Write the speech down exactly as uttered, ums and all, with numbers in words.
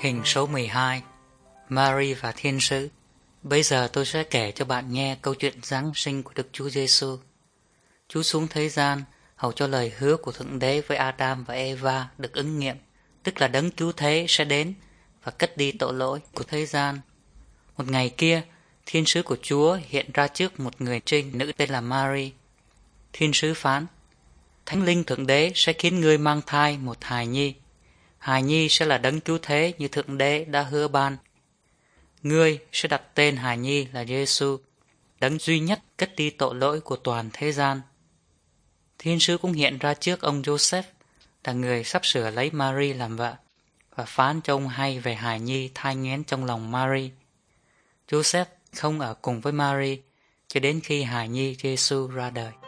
Hình số mười hai. Mary và Thiên sứ. Bây giờ tôi sẽ kể cho bạn nghe câu chuyện Giáng sinh của Đức Chúa Giêsu. Chúa xuống thế gian hầu cho lời hứa của Thượng Đế với Adam và Eva được ứng nghiệm, tức là đấng cứu thế sẽ đến và cất đi tội lỗi của thế gian. Một ngày kia, thiên sứ của Chúa hiện ra trước một người trinh nữ tên là Mary. Thiên sứ phán: Thánh linh Thượng Đế sẽ khiến ngươi mang thai một hài nhi. Hài nhi sẽ là đấng cứu thế như Thượng Đế đã hứa ban. Ngươi sẽ đặt tên hài nhi là Giêsu, đấng duy nhất cất đi tội lỗi của toàn thế gian. Thiên sứ cũng hiện ra trước ông Joseph, là người sắp sửa lấy Mary làm vợ, và phán cho ông hay về hài nhi thai nghén trong lòng Mary. Joseph không ở cùng với Mary cho đến khi hài nhi Giêsu ra đời.